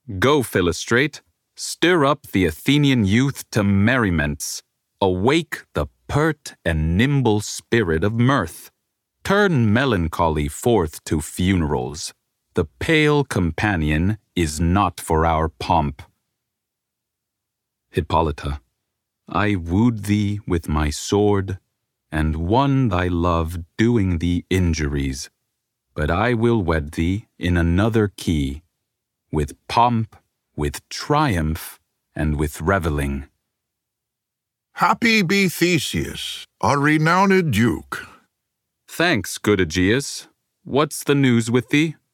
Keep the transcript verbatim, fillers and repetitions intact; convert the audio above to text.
Go, Philostrate, stir up the Athenian youth to merriments. Awake the pert and nimble spirit of mirth. Turn melancholy forth to funerals. The pale companion is not for our pomp. Hippolyta, I wooed thee with my sword, and won thy love doing thee injuries. But I will wed thee in another key, with pomp, with triumph, and with revelling. Happy be Theseus, our renowned duke. Thanks, good Aegeus. What's the news with thee?